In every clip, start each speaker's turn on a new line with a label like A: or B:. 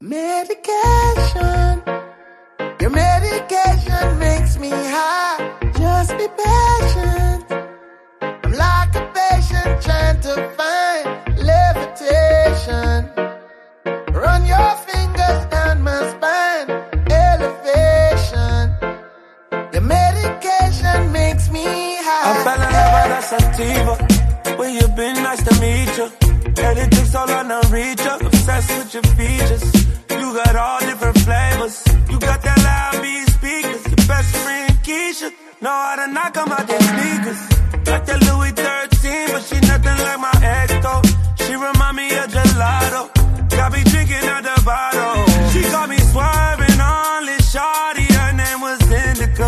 A: Medication, your medication makes me high. Just be patient. I'm like a patient trying to find levitation. Run your fingers down my spine, elevation. Your medication makes me high.
B: I fell in love with a sativa. Where you been? Nice to meet you. And it takes all on to reach you. Obsessed with your features. You got all different flavors. You got that loud beat speakers. Your best friend Keisha know how to knock 'em out their sneakers. Like that Louis 13, but she nothing like my ex though. She remind me of gelato. Got me drinking out the bottle. She got me swerving on this shawty. Her name was Indica.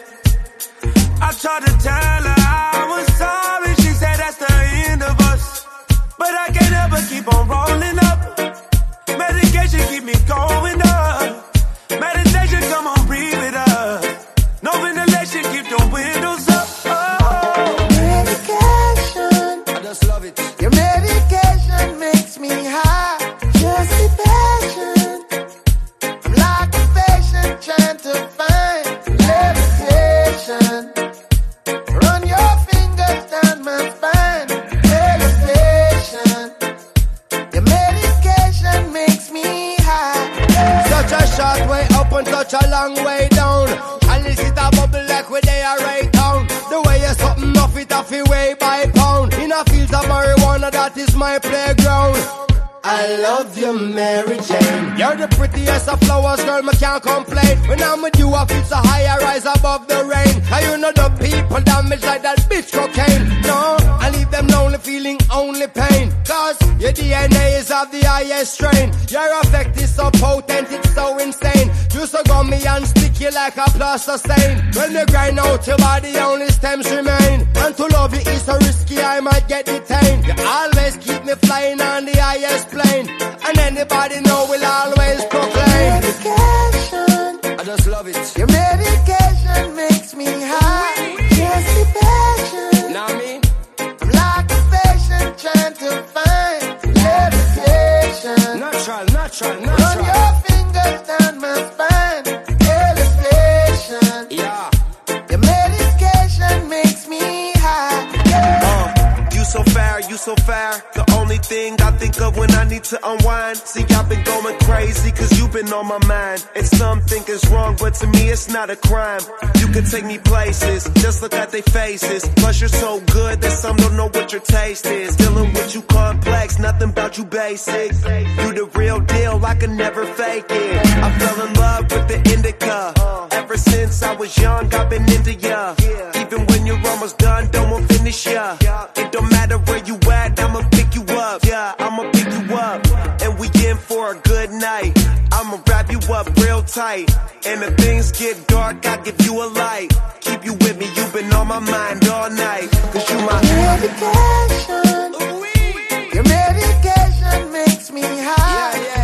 B: I tried to tell her I was sorry. She said that's the end of us. But I can't ever keep on rolling up. Medication keep me going up. Meditation, come on, breathe with us. No ventilation, keep the windows up. Oh.
A: Medication,
B: I just love it.
A: your medication makes me high. Just be patient. I'm like a patient trying to find levitation. Run your fingers down my spine, elevation. Your medication makes me high.
C: Such a short way up and such a long way down. And this is a bubble like where they are right down. The way you're something off it off your way by pound. In a field of marijuana, that is my playground. I love you, Mary Jane. You're the prettiest of flowers, girl, me can't complain. When I'm with you, I feel so high, I rise above the rain. And you know the people damage like that bitch cocaine. No, I leave them lonely, feeling only pain. Cause your DNA is of the highest strain. Your effect is so potent, it's so insane. You so gummy and sticky like a plaster stain. When you grind out your body, only stems remain. And to love you is so risky, I might get detained. You always keep me flying on the highest plane. And anybody know will always proclaim.
A: Medication,
B: I just love it.
A: your medication makes me high. Just be patient.
B: Know what I mean?
A: I'm like a patient trying to find levitation.
B: Natural.
A: Run your fingers down my spine, elevation.
B: Yeah.
A: Your medication makes me high.
B: You so fair. The only thing I think of when I need to unwind. See, I've been going crazy cause you've been on my mind. And some think it's wrong, but to me it's not a crime. You can take me places, just look at their faces. Plus you're so good that some don't know what your taste is. Dealing with you complex, nothing about you basic. You the real deal, I can never fake it. I fell in love with the indica. Ever since I was young, I've been into ya. Even when you're almost done, don't want finish ya. It don't matter where you at, I'ma pick you up. Yeah, I'ma pick you up. And we in for a good night. I'ma wrap you up real tight. And if things get dark, I'll give you a light. Keep you with me, you've been on my mind all night. Cause you my
A: medication. Your medication makes me high.